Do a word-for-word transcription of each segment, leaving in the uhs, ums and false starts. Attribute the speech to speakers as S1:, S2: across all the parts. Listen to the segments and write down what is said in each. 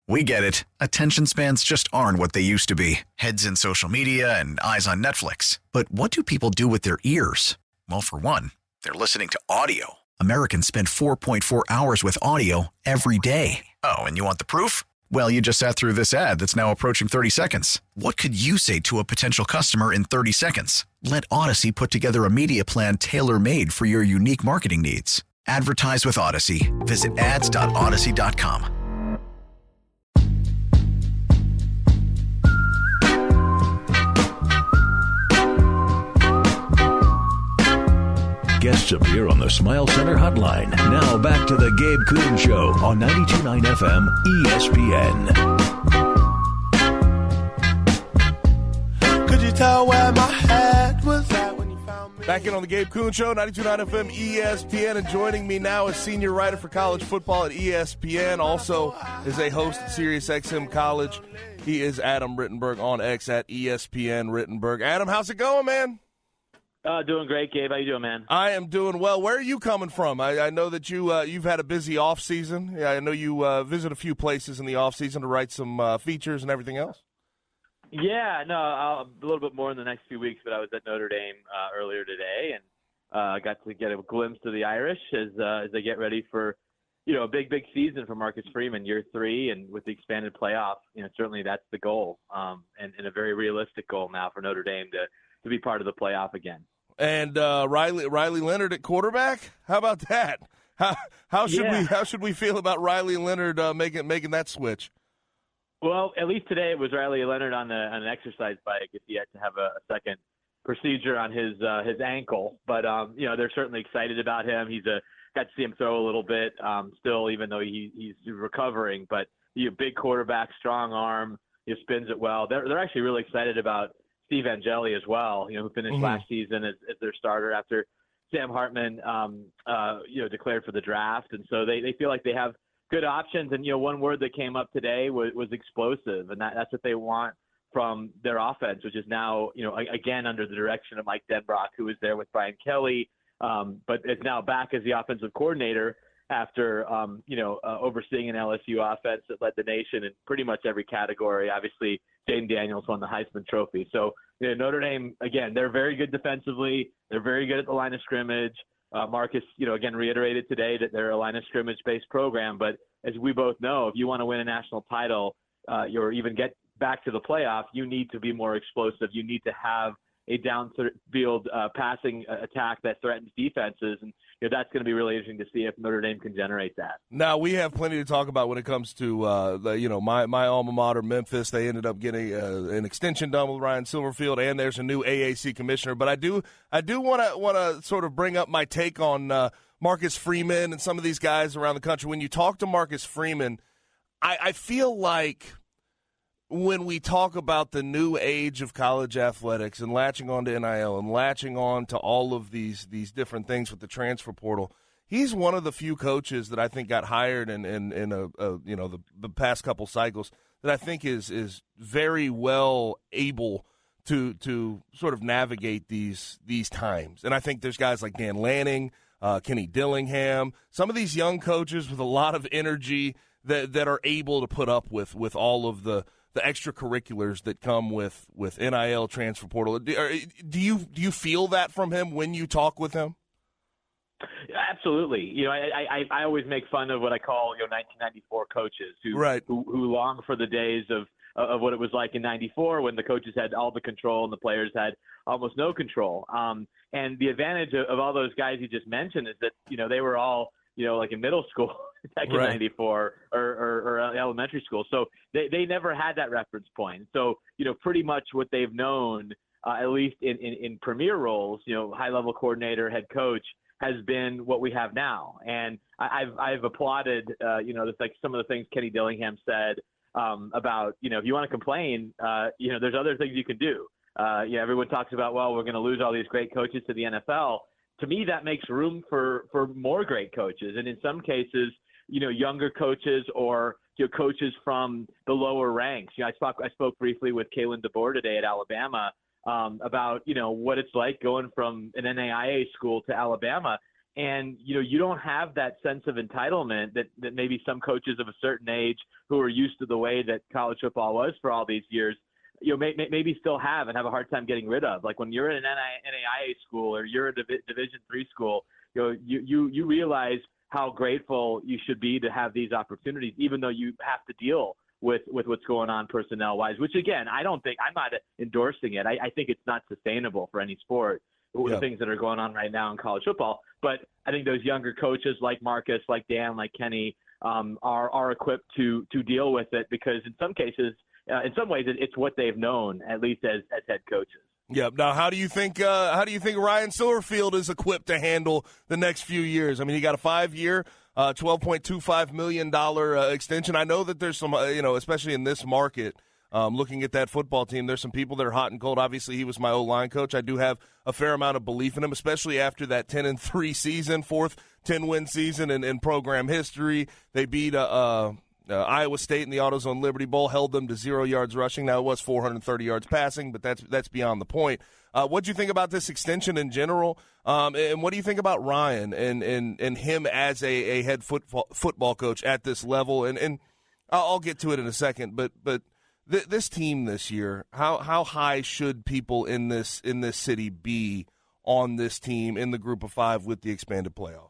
S1: We get it. Attention spans just aren't what they used to be. Heads in social media and eyes on Netflix. But what do people do with their ears? Well, for one, they're listening to audio. Americans spend four point four hours with audio every day. Oh, and you want the proof? Well, you just sat through this ad that's now approaching thirty seconds. What could you say to a potential customer in thirty seconds? Let Odyssey put together a media plan tailor-made for your unique marketing needs. Advertise with Odyssey. Visit ads dot odyssey dot com.
S2: Guests appear on the Smile Center hotline. Now back to the Gabe Kuhn Show on ninety-two point nine F M E S P N.
S3: Could you tell where my head was at when you found me?
S4: Back in on the Gabe Kuhn Show, ninety-two point nine F M E S P N, and joining me now is senior writer for college football at E S P N, also is a host at SiriusXM College. He is Adam Rittenberg on X at E S P N Rittenberg. Adam, how's it going, man?
S5: Uh, doing great, Gabe. How you doing, man?
S4: I am doing well. Where are you coming from? I, I know that you, uh, you've had a busy off season. I know you uh, visit a few places in the off season to write some uh, features and everything else.
S5: Yeah, no, I'll, a little bit more in the next few weeks, but I was at Notre Dame uh, earlier today and uh, got to get a glimpse of the Irish as uh, as they get ready for, you know, a big, big season for Marcus Freeman, year three, and with the expanded playoff, you know, certainly that's the goal, um, and, and a very realistic goal now for Notre Dame to, to be part of the playoff again.
S4: And uh, Riley Riley Leonard at quarterback. How about that? How how should
S5: yeah.
S4: we how should we feel about Riley Leonard uh, making making that switch?
S5: Well, at least today it was Riley Leonard on, the, on an exercise bike. If he had to have a, a second procedure on his uh, his ankle, but um, you know they're certainly excited about him. He's a got to see him throw a little bit um, still, even though he, he's recovering. But he's a big quarterback, strong arm. He spins it well. They're they're actually really excited about Steve Angeli as well, you know, who finished mm-hmm. last season as, as their starter after Sam Hartman, um, uh, you know, declared for the draft. And so they, they feel like they have good options. And, you know, one word that came up today was, was explosive. And that, that's what they want from their offense, which is now, you know, again, under the direction of Mike Denbrock, who was there with Brian Kelly, um, but is now back as the offensive coordinator after, um, you know, uh, overseeing an L S U offense that led the nation in pretty much every category. Obviously, Jaden Daniels won the Heisman Trophy. So, you know, Notre Dame, again, they're very good defensively. They're very good at the line of scrimmage. Uh, Marcus, you know, again, reiterated today that they're a line of scrimmage-based program. But as we both know, if you want to win a national title uh, or even get back to the playoff, you need to be more explosive. You need to have a downfield uh, passing attack that threatens defenses. And you know, that's going to be really interesting to see if Notre Dame can generate that.
S4: Now, we have plenty to talk about when it comes to, uh, the, you know, my, my alma mater, Memphis. They ended up getting uh, an extension done with Ryan Silverfield, and there's a new A A C commissioner. But I do I do want to want to sort of bring up my take on uh, Marcus Freeman and some of these guys around the country. When you talk to Marcus Freeman, I, I feel like when we talk about the new age of college athletics and latching on to N I L and latching on to all of these these different things with the transfer portal, he's one of the few coaches that I think got hired in in, in a, a you know the, the past couple cycles that I think is is very well able to to sort of navigate these these times. And I think there's guys like Dan Lanning, uh, Kenny Dillingham, some of these young coaches with a lot of energy that that are able to put up with with all of the the extracurriculars that come with, with N I L, transfer portal. Do, do you do you feel that from him when you talk with him?
S5: Absolutely. You know, I, I, I always make fun of what I call, you know, nineteen ninety-four coaches who,
S4: right.
S5: who who long for the days of of what it was like in ninety-four when the coaches had all the control and the players had almost no control. Um, and the advantage of, of all those guys you just mentioned is that, you know, they were all, you know, like in middle school back in
S4: right.
S5: ninety-four or, or, or elementary school. So they, they never had that reference point. So, you know, pretty much what they've known, uh, at least in, in, in premier roles, you know, high-level coordinator, head coach, has been what we have now. And I, I've, I've applauded, uh, you know, like some of the things Kenny Dillingham said um, about, you know, if you want to complain, uh, you know, there's other things you can do. Uh, you know, everyone talks about, well, we're going to lose all these great coaches to the N F L. To me, that makes room for, for more great coaches. And in some cases, you know, younger coaches or, you know, coaches from the lower ranks. You know, I spoke, I spoke briefly with Kalen DeBoer today at Alabama um, about, you know, what it's like going from an N A I A school to Alabama. And, you know, you don't have that sense of entitlement that, that maybe some coaches of a certain age who are used to the way that college football was for all these years, you know, may, may, maybe still have and have a hard time getting rid of. Like when you're in an N A I A school or you're a Div- Division three school, you know, you, you, you realize how grateful you should be to have these opportunities, even though you have to deal with, with what's going on personnel-wise, which, again, I don't think – I'm not endorsing it. I, I think it's not sustainable for any sport, yeah. the things that are going on right now in college football. But I think those younger coaches like Marcus, like Dan, like Kenny um, are, are equipped to to deal with it because in some cases, uh, in some ways, it, it's what they've known, at least as, as head coaches.
S4: Yeah. Now, how do you think? Uh, how do you think Ryan Silverfield is equipped to handle the next few years? I mean, he got a five-year, uh, twelve point two five million dollar uh, extension. I know that there's some, uh, you know, especially in this market, um, looking at that football team, there's some people that are hot and cold. Obviously, he was my O-line coach. I do have a fair amount of belief in him, especially after that ten and three season, fourth ten-win season in, in program history. They beat uh, uh, Uh, Iowa State in the AutoZone Liberty Bowl, held them to zero yards rushing. Now, it was four hundred thirty yards passing, but that's that's beyond the point. Uh, what do you think about this extension in general? Um, and what do you think about Ryan and and, and him as a, a head football, football coach at this level? And, and I'll, I'll get to it in a second, but but th- this team this year, how how high should people in this in this city be on this team in the group of five with the expanded playoff?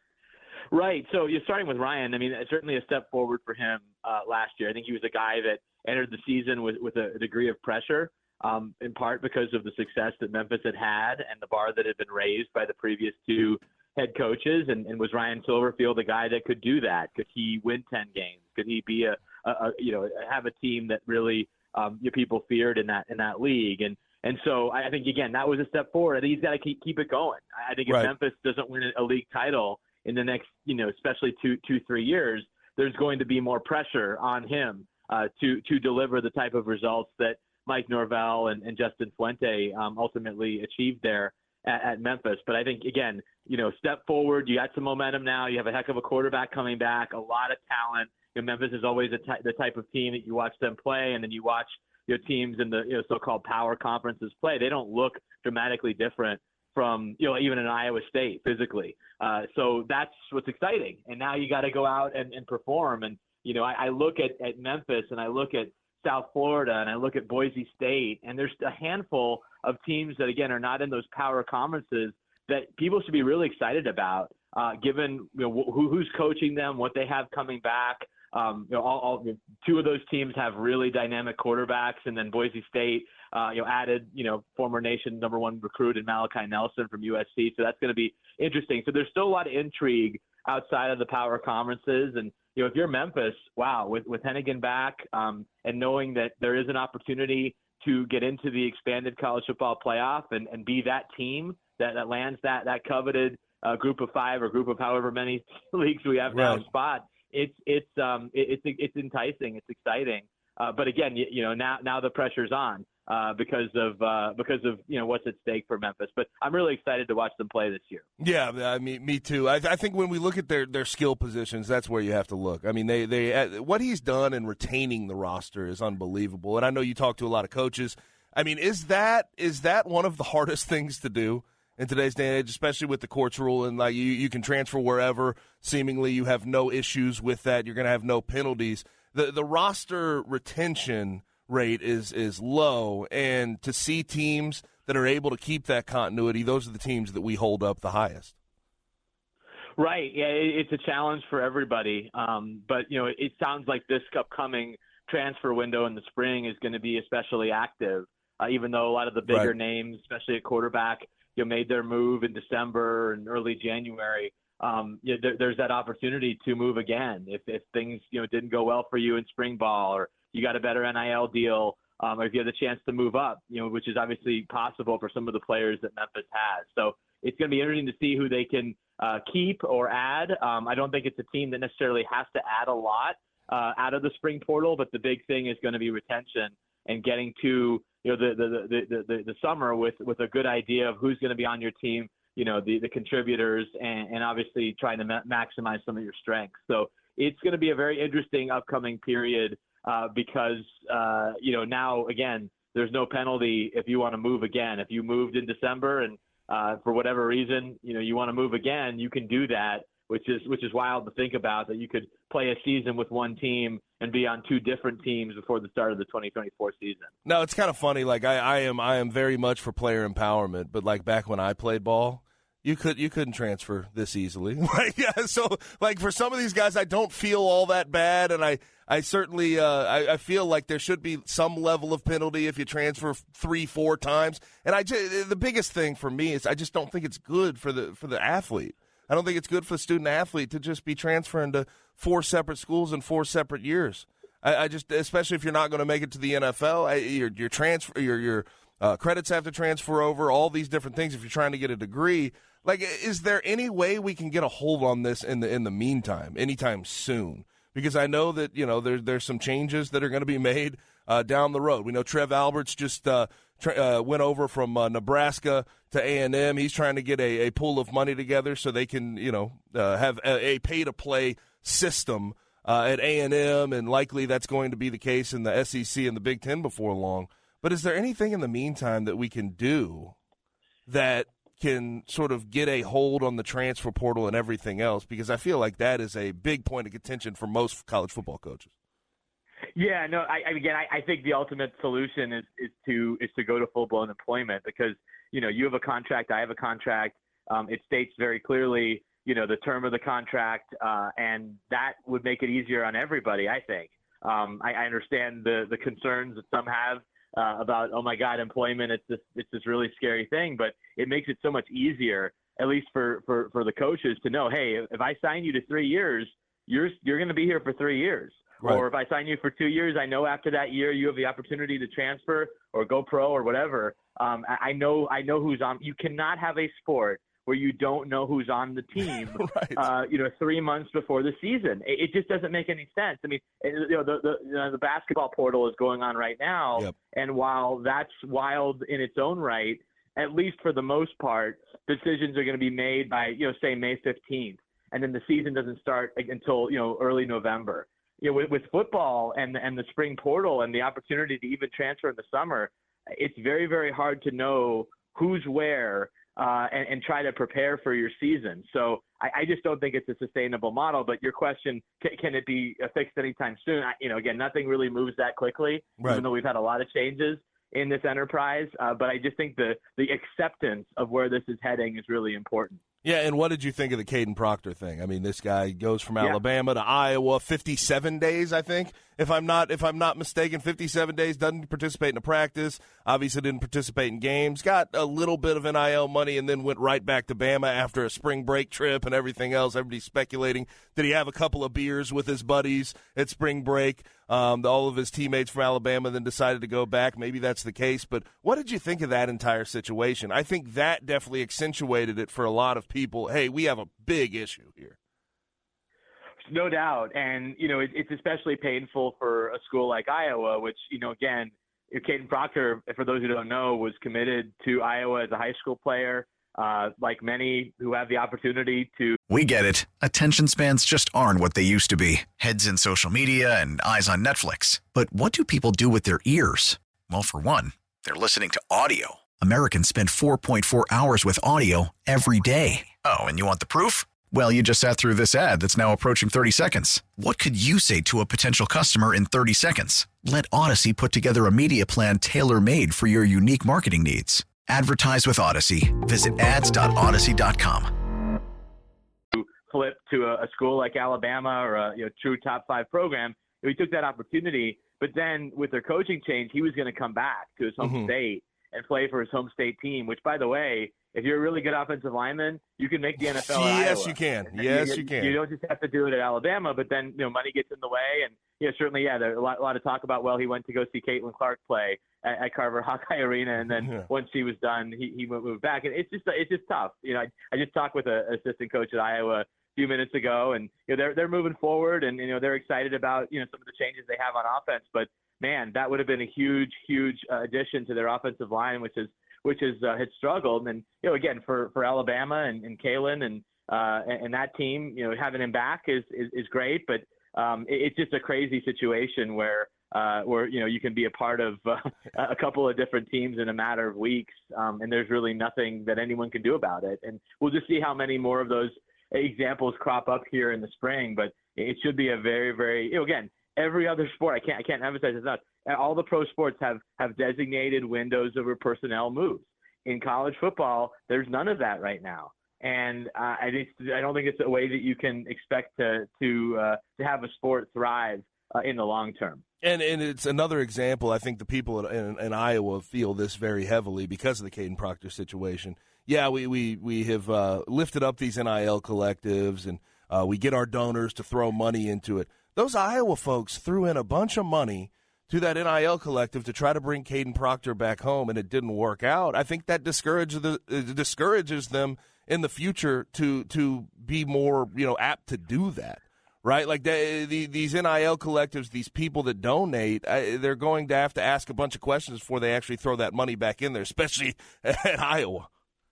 S5: Right. So you're starting with Ryan. I mean, certainly a step forward for him uh, last year. I think he was a guy that entered the season with, with a degree of pressure, um, in part because of the success that Memphis had had and the bar that had been raised by the previous two head coaches. And, and was Ryan Silverfield a guy that could do that? Could he win ten games? Could he be a, a, a you know, have a team that really um, you know, people feared in that in that league? And and so I think, again, that was a step forward. I think he's got to keep, keep it going. I think if
S4: right.
S5: Memphis doesn't win a league title in the next, you know, especially two, two, three years, there's going to be more pressure on him uh, to to deliver the type of results that Mike Norvell and, and Justin Fuente um, ultimately achieved there at, at Memphis. But I think, again, you know, step forward. You got some momentum now. You have a heck of a quarterback coming back, a lot of talent. You know, Memphis is always a ty- the type of team that you watch them play, and then you watch your teams in the you know, so-called power conferences play. They don't look dramatically different from, you know, even in Iowa State physically. Uh, so that's what's exciting. And now you got to go out and, and perform. And, you know, I, I look at, at Memphis and I look at South Florida and I look at Boise State, and there's a handful of teams that, again, are not in those power conferences that people should be really excited about, uh, given, you know, who, who's coaching them, what they have coming back. Um, you know, all, all two of those teams have really dynamic quarterbacks, and then Boise State, uh, you know, added, you know, former nation number one recruit in Malachi Nelson from U S C. So that's going to be interesting. So there's still a lot of intrigue outside of the power conferences. And, you know, if you're Memphis, wow, with, with Hennigan back um, and knowing that there is an opportunity to get into the expanded college football playoff and, and be that team that, that lands that, that coveted uh, group of five or group of however many leagues we have now
S4: right.
S5: spot. It's it's um it, it's it's enticing, it's exciting, uh, but again, you, you know now now the pressure's on uh, because of uh, because of you know what's at stake for Memphis. But I'm really excited to watch them play this year.
S4: Yeah, I mean, me too. I, I think when we look at their, their skill positions, that's where you have to look. I mean, they they uh, what he's done in retaining the roster is unbelievable. And I know you talk to a lot of coaches. I mean, is that is that one of the hardest things to do in today's day and age, especially with the courts rule, and like you, you can transfer wherever, seemingly you have no issues with that, you're going to have no penalties. The the roster retention rate is is low, and to see teams that are able to keep that continuity, those are the teams that we hold up the highest.
S5: Right. Yeah, it's a challenge for everybody. Um, but, you know, it sounds like this upcoming transfer window in the spring is going to be especially active, uh, even though a lot of the bigger
S4: right.
S5: names, especially at quarterback, you know, made their move in December and early January. Um, you know, there, there's that opportunity to move again if, if things, you know, didn't go well for you in spring ball, or you got a better N I L deal, um, or if you have the chance to move up, you know, which is obviously possible for some of the players that Memphis has. So it's going to be interesting to see who they can uh, keep or add. Um, I don't think it's a team that necessarily has to add a lot uh, out of the spring portal, but the big thing is going to be retention and getting to, you know, the the the the, the summer with, with a good idea of who's going to be on your team, you know, the, the contributors, and, and obviously trying to ma- maximize some of your strengths. So it's going to be a very interesting upcoming period uh, because, uh, you know, now, again, there's no penalty if you want to move again. If you moved in December and uh, for whatever reason, you know, you want to move again, you can do that, which is which is wild to think about, that you could play a season with one team and be on two different teams before the start of the twenty twenty-four season.
S4: No, it's kind of funny. Like I, I am, I am very much for player empowerment. But like back when I played ball, you could you couldn't transfer this easily. Like yeah, so like for some of these guys, I don't feel all that bad, and I, I certainly uh, I, I feel like there should be some level of penalty if you transfer three, four times. And I just, the biggest thing for me is I just don't think it's good for the for the athlete. I don't think it's good for the student athlete to just be transferring to four separate schools in four separate years. I, I just, especially if you're not going to make it to the N F L, I, your your transfer, your your uh, credits have to transfer over. All these different things. If you're trying to get a degree, like, is there any way we can get a hold on this in the in the meantime, anytime soon? Because I know that you know there's there's some changes that are going to be made uh, down the road. We know Trev Alberts just uh, tra- uh, went over from uh, Nebraska to A and M. He's trying to get a, a pool of money together so they can, you know, uh, have a, a pay-to-play system uh, at A and M, and likely that's going to be the case in the S E C and the Big Ten before long. But is there anything in the meantime that we can do that can sort of get a hold on the transfer portal and everything else? Because I feel like that is a big point of contention for most college football coaches.
S5: Yeah, no, I, again, I, I think the ultimate solution is, is to is to go to full-blown employment because, you know, you have a contract, I have a contract. Um, it states very clearly, you know, the term of the contract, uh, and that would make it easier on everybody, I think. Um, I, I understand the, the concerns that some have uh, about, oh, my God, employment, it's this, it's this really scary thing, but it makes it so much easier, at least for, for, for the coaches, to know, hey, if I sign you to three years, you're you're going to be here for three years. Right. Or if I sign you for two years, I know after that year you have the opportunity to transfer or go pro or whatever. Um, I, I know I know who's on. You cannot have a sport where you don't know who's on the team, right. uh, you know, three months before the season. It, it just doesn't make any sense. I mean, it, you know, the the, you know, the basketball portal is going on right now, yep. and while that's wild in its own right, at least for the most part, decisions are going to be made by, you know, say May fifteenth, and then the season doesn't start until, you know, early November. You know, with, with football and and the spring portal and the opportunity to even transfer in the summer, it's very, very hard to know who's where uh, and, and try to prepare for your season. So I, I just don't think it's a sustainable model. But your question, can, can it be fixed anytime soon? I, you know, again, nothing really moves that quickly, right. even though we've had a lot of changes in this enterprise. Uh, but I just think the the acceptance of where this is heading is really important.
S4: Yeah, and what did you think of the Caden Proctor thing? I mean, this guy goes from Alabama yeah. to Iowa, fifty-seven days, I think, if I'm not if I'm not mistaken, fifty-seven days, doesn't participate in a practice, obviously didn't participate in games, got a little bit of N I L money, and then went right back to Bama after a spring break trip and everything else. Everybody's speculating, did he have a couple of beers with his buddies at spring break? Um, all of his teammates from Alabama then decided to go back. Maybe that's the case. But what did you think of that entire situation? I think that definitely accentuated it for a lot of people. Hey, we have a big issue here.
S5: No doubt. And, you know, it, it's especially painful for a school like Iowa, which, you know, again, Caden Proctor, for those who don't know, was committed to Iowa as a high school player. Uh, like many who have the opportunity to.
S1: We get it. Attention spans just aren't what they used to be. Heads in social media and eyes on Netflix. But what do people do with their ears? Well, for one, they're listening to audio. Americans spend four point four hours with audio every day. Oh, and you want the proof? Well, you just sat through this ad that's now approaching thirty seconds. What could you say to a potential customer in thirty seconds? Let Odyssey put together a media plan tailor-made for your unique marketing needs. Advertise with Odyssey. Visit ads dot odyssey dot com.
S5: Flip to a, a school like Alabama or a you know, true top five program. He took that opportunity, but then with their coaching change, he was going to come back to his home mm-hmm. state and play for his home state team, which, by the way, if you're a really good offensive lineman, you can make the N F L.
S4: Yes,
S5: Iowa.
S4: you can. Yes,
S5: you,
S4: you can.
S5: You don't just have to do it at Alabama, but then you know money gets in the way, and you know certainly, yeah, there's a lot, a lot of talk about. Well, he went to go see Caitlin Clark play at, at Carver Hawkeye Arena, and then yeah. once she was done, he he moved back, and it's just it's just tough. You know, I, I just talked with an assistant coach at Iowa a few minutes ago, and you know they're they're moving forward, and you know they're excited about you know some of the changes they have on offense, but man, that would have been a huge, huge uh, addition to their offensive line, which is. which is uh, had struggled. And, you know, again, for, for Alabama and, and Kalen and, uh, and and that team, you know, having him back is, is, is great. But um, it, it's just a crazy situation where uh, where, you know, you can be a part of uh, a couple of different teams in a matter of weeks, um, and there's really nothing that anyone can do about it. And we'll just see how many more of those examples crop up here in the spring. But it should be a very, very, you know, again, every other sport, I can't, I can't emphasize this enough. All the pro sports have, have designated windows over personnel moves. In college football, there's none of that right now. And uh, I, think, I don't think it's a way that you can expect to to uh, to have a sport thrive uh, in the long term.
S4: And and it's another example. I think the people in, in Iowa feel this very heavily because of the Kadyn Proctor situation. Yeah, we we we have uh, lifted up these N I L collectives, and uh, we get our donors to throw money into it. Those Iowa folks threw in a bunch of money to that N I L collective to try to bring Kadyn Proctor back home, and it didn't work out. I think that discourages the uh, discourages them in the future to to be more, you know, apt to do that, right? Like they, the, these N I L collectives, these people that donate, I, they're going to have to ask a bunch of questions before they actually throw that money back in there, especially at Iowa.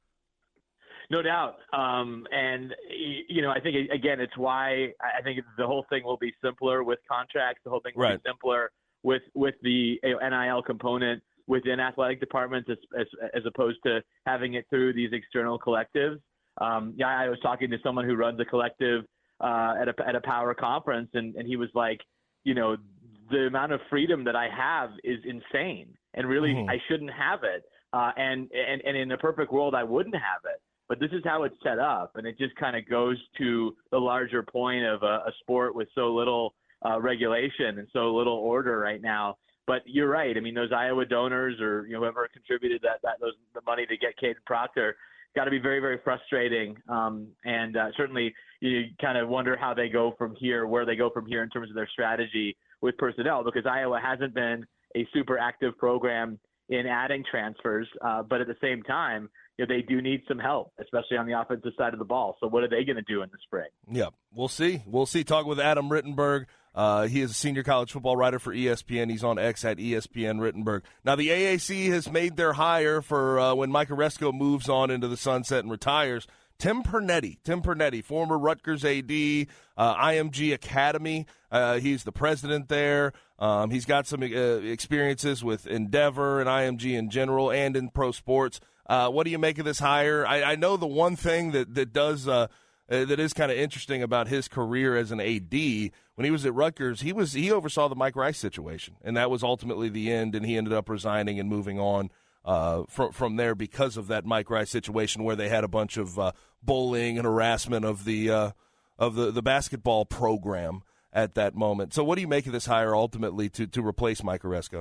S5: No doubt. Um, and, you know, I think, again, it's why I think the whole thing will be simpler with contracts. The whole thing will
S4: right.
S5: be simpler with with the N I L component within athletic departments as, as, as opposed to having it through these external collectives. Um, yeah, I was talking to someone who runs a collective uh, at a at a power conference, and, and he was like, you know, the amount of freedom that I have is insane, and really mm-hmm. I shouldn't have it. Uh, and, and, and in a perfect world, I wouldn't have it. But this is how it's set up, and it just kind of goes to the larger point of a, a sport with so little uh, regulation and so little order right now. But you're right. I mean, those Iowa donors or you know, whoever contributed that, that those the money to get Kadyn Proctor got to be very, very frustrating. Um, and uh, certainly you kind of wonder how they go from here, where they go from here in terms of their strategy with personnel, because Iowa hasn't been a super active program in adding transfers. Uh, but at the same time, you know, they do need some help, especially on the offensive side of the ball. So what are they going to do in the spring?
S4: Yeah, we'll see. We'll see. Talk with Adam Rittenberg. Uh, he is a senior college football writer for E S P N. He's on X at E S P N Rittenberg. Now, the A A C has made their hire for uh, when Mike Aresco moves on into the sunset and retires. Tim Pernetti, Tim Pernetti, former Rutgers A D, uh, I M G Academy. Uh, he's the president there. Um, he's got some uh, experiences with Endeavor and I M G in general and in pro sports. Uh, what do you make of this hire? I, I know the one thing that that does uh, uh, that is kind of interesting about his career as an A D. When he was at Rutgers, he was he oversaw the Mike Rice situation, and that was ultimately the end. And he ended up resigning and moving on uh, from from there because of that Mike Rice situation, where they had a bunch of uh, bullying and harassment of the uh, of the, the basketball program at that moment. So, what do you make of this hire ultimately to to replace Mike Aresco?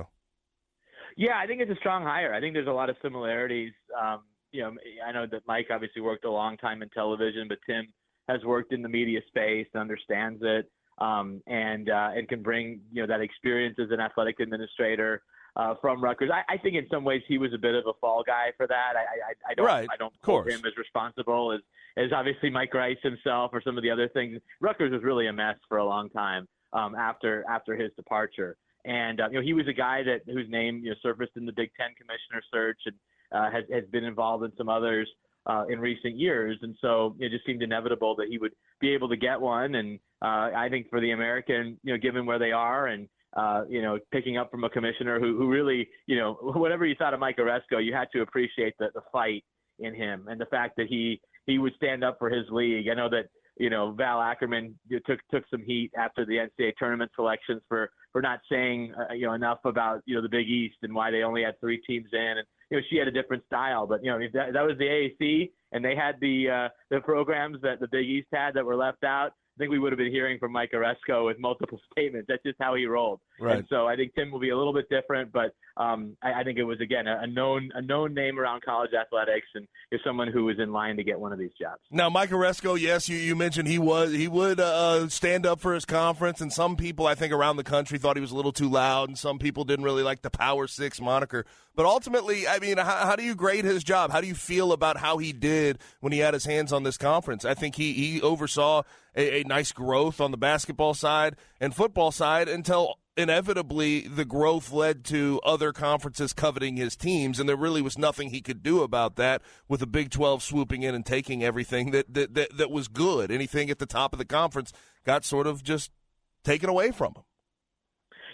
S5: Yeah, I think it's a strong hire. I think there's a lot of similarities. Um, you know, I know that Mike obviously worked a long time in television, but Tim has worked in the media space, understands it, um, and uh, and can bring you know that experience as an athletic administrator uh, from Rutgers. I, I think in some ways he was a bit of a fall guy for that. I, I, I don't
S4: right.
S5: I don't hold him as responsible as as obviously Mike Rice himself or some of the other things. Rutgers was really a mess for a long time um, after after his departure. And, uh, you know, he was a guy that whose name, you know, surfaced in the Big Ten commissioner search and uh, has, has been involved in some others uh, in recent years. And so it just seemed inevitable that he would be able to get one. And uh, I think for the American, you know, given where they are and, uh, you know, picking up from a commissioner who, who really, you know, whatever you thought of Mike Aresco, you had to appreciate the, the fight in him and the fact that he, he would stand up for his league. I know that, you know, Val Ackerman took took some heat after the N C double A tournament selections for, for not saying, uh, you know, enough about, you know, the Big East and why they only had three teams in. And, you know, she had a different style. But, you know, if that, that was the A A C and they had the uh, the programs that the Big East had that were left out, I think we would have been hearing from Mike Aresco with multiple statements. That's just how he rolled.
S4: Right.
S5: And so I think Tim will be a little bit different, but um, I, I think it was, again, a, a known a known name around college athletics and is someone who was in line to get one of these jobs.
S4: Now, Mike Aresco, yes, you, you mentioned he was he would uh, stand up for his conference, and some people, I think, around the country thought he was a little too loud, and some people didn't really like the Power Six moniker. But ultimately, I mean, how, how do you grade his job? How do you feel about how he did when he had his hands on this conference? I think he, he oversaw a, a nice growth on the basketball side and football side until inevitably the growth led to other conferences coveting his teams, and there really was nothing he could do about that with the Big twelve swooping in and taking everything that, that, that, that was good. Anything at the top of the conference got sort of just taken away from him.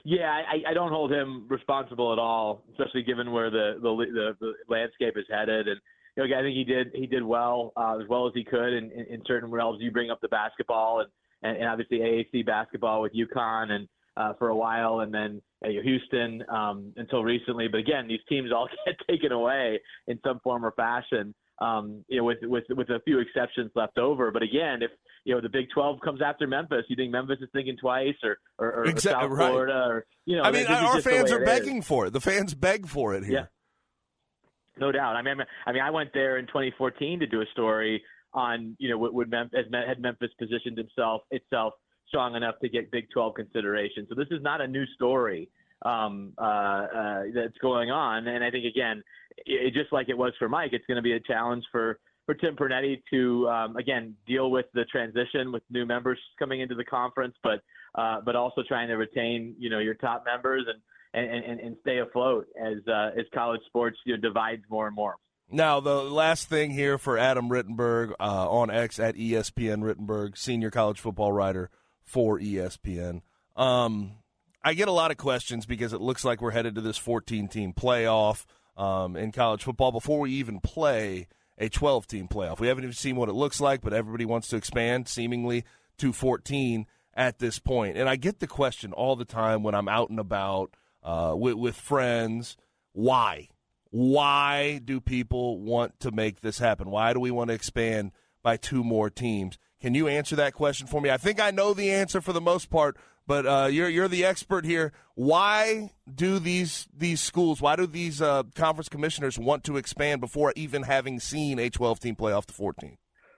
S5: Yeah, I, I don't hold him responsible at all, especially given where the the, the, the landscape is headed. And you know, I think he did he did well uh, as well as he could in, in, in certain realms. You bring up the basketball and, and, and obviously A A C basketball with UConn and uh, for a while, and then uh, Houston um, until recently. But again, these teams all get taken away in some form or fashion. Um, you know, with with with a few exceptions left over. But again, if you know the Big twelve comes after Memphis, you think Memphis is thinking twice, or or, or
S4: exactly,
S5: South
S4: right.
S5: Florida, or you know?
S4: I mean, our fans are begging
S5: is.
S4: for it. The fans beg for it here.
S5: Yeah, no doubt. I mean, I mean, I went there in twenty fourteen to do a story on you know would, would Memphis had Memphis positioned himself itself strong enough to get Big twelve consideration. So this is not a new story um, uh, uh, that's going on, and I think again. It, just like it was for Mike, it's going to be a challenge for, for Tim Pernetti to, um, again, deal with the transition with new members coming into the conference, but uh, but also trying to retain, you know, your top members and, and, and stay afloat as uh, as college sports you know, divides more and more.
S4: Now, the last thing here for Adam Rittenberg uh, on X at E S P N Rittenberg, senior college football writer for E S P N. Um, I get a lot of questions because it looks like we're headed to this fourteen-team playoff. Um, in college football before we even play a twelve-team playoff. We haven't even seen what it looks like, but everybody wants to expand seemingly to fourteen at this point. And I get the question all the time when I'm out and about uh, with, with friends, why? Why do people want to make this happen? Why do we want to expand by two more teams? Can you answer that question for me? I think I know the answer for the most part, but uh, you're you're the expert here. Why do these these schools, why do these uh, conference commissioners want to expand before even having seen a twelve-team playoff to fourteen?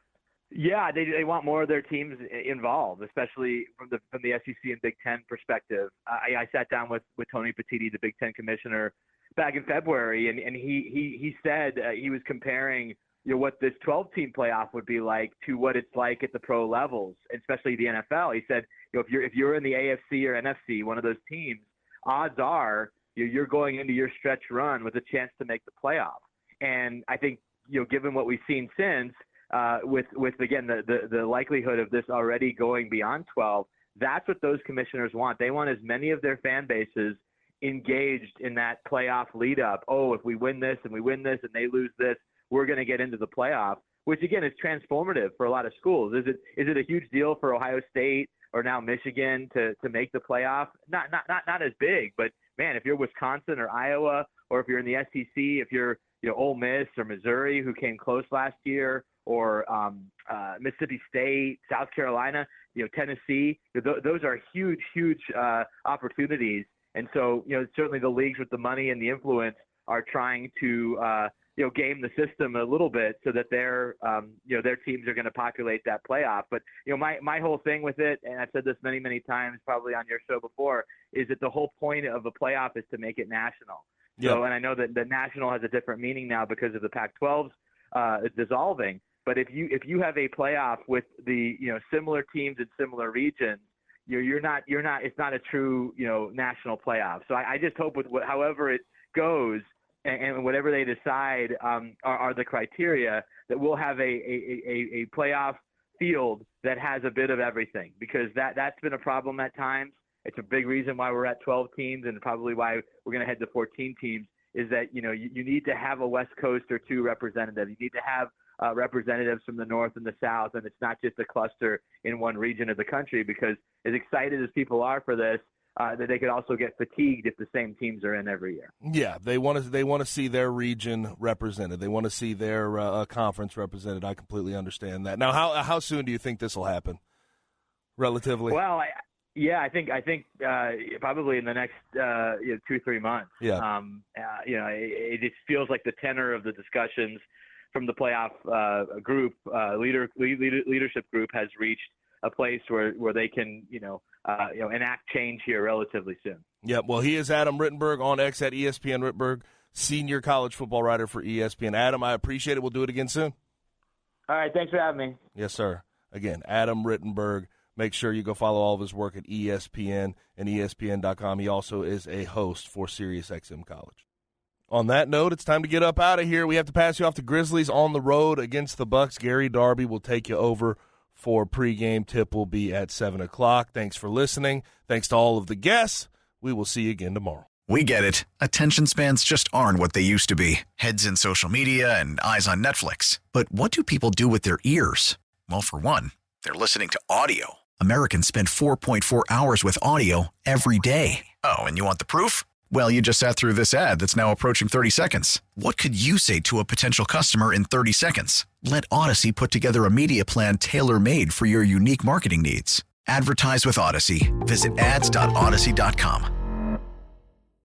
S5: Yeah, they they want more of their teams involved, especially from the from the S E C and Big Ten perspective. I, I sat down with, with Tony Petitti, the Big Ten commissioner, back in February, and, and he he he said uh, he was comparing you know what this twelve-team playoff would be like to what it's like at the pro levels, especially the N F L. He said, you know, if you're if you're in the A F C or N F C, one of those teams, odds are you're going into your stretch run with a chance to make the playoff. And I think you know, given what we've seen since, uh, with with again the, the the likelihood of this already going beyond twelve, that's what those commissioners want. They want as many of their fan bases engaged in that playoff lead up. Oh, if we win this and we win this and they lose this, we're going to get into the playoff, which again is transformative for a lot of schools. Is it is it a huge deal for Ohio State or now Michigan to to make the playoff? Not not not not as big, but man, if you're Wisconsin or Iowa, or if you're in the S E C, if you're you know Ole Miss or Missouri who came close last year, or um, uh, Mississippi State, South Carolina, you know Tennessee, th- those are huge huge uh, opportunities. And so you know certainly the leagues with the money and the influence are trying to uh, you know, game the system a little bit so that their, um, you know, their teams are going to populate that playoff. But, you know, my, my whole thing with it, and I've said this many, many times probably on your show before, is that the whole point of a playoff is to make it national. Yep. So, and I know that the national has a different meaning now because of the Pac twelve's uh, dissolving. But if you, if you have a playoff with the, you know, similar teams in similar regions, you're, you're not, you're not, it's not a true, you know, national playoff. So I, I just hope with what, however it goes, and whatever they decide um, are, are the criteria, that we'll have a, a, a, a playoff field that has a bit of everything, because that, that's been a problem at times. It's a big reason why we're at twelve teams, and probably why we're going to head to fourteen teams, is that, you know, you, you need to have a West Coast or two representative. You need to have uh, representatives from the North and the South, and it's not just a cluster in one region of the country, because as excited as people are for this, Uh, that they could also get fatigued if the same teams are in every year.
S4: Yeah, they want to they want to see their region represented. They want to see their uh, conference represented. I completely understand that. Now, how how soon do you think this will happen? Relatively.
S5: Well, I, yeah, I think I think uh, probably in the next uh, you know, two three months.
S4: Yeah.
S5: Um, uh, you know, it, it just feels like the tenor of the discussions from the playoff uh, group, uh, leader, lead, leadership group, has reached a place where, where they can, you know, uh, you know, enact change here relatively soon.
S4: Yeah, well, he is Adam Rittenberg on X at E S P N Rittenberg, senior college football writer for E S P N. Adam, I appreciate it. We'll do it again soon.
S5: All right, thanks for having me.
S4: Yes, sir. Again, Adam Rittenberg. Make sure you go follow all of his work at E S P N and E S P N dot com. He also is a host for SiriusXM College. On that note, it's time to get up out of here. We have to pass you off to Grizzlies on the road against the Bucks. Gary Darby will take you over for pregame. Tip will be at seven o'clock. Thanks for listening. Thanks to all of the guests. We will see you again tomorrow.
S1: We get it. Attention spans just aren't what they used to be. Heads in social media and eyes on Netflix. But what do people do with their ears? Well, for one, they're listening to audio. Americans spend four point four hours with audio every day. Oh, and you want the proof? Well, you just sat through this ad that's now approaching thirty seconds. What could you say to a potential customer in thirty seconds? Let Odyssey put together a media plan tailor-made for your unique marketing needs. Advertise with Odyssey. Visit ads dot odyssey dot com.